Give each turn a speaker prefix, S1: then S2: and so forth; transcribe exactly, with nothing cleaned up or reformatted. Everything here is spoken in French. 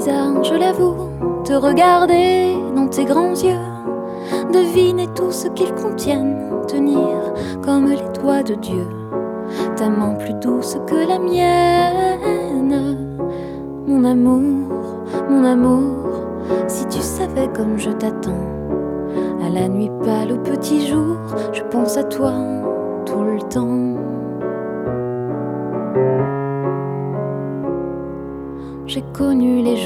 S1: bizarre, je l'avoue, te regarder dans tes grands yeux, deviner tout ce qu'ils contiennent, tenir comme les doigts de Dieu, ta main plus douce que la mienne. Mon amour, mon amour, si tu savais comme je t'attends, à la nuit pâle, au petit jour, je pense à toi tout le temps. J'ai connu les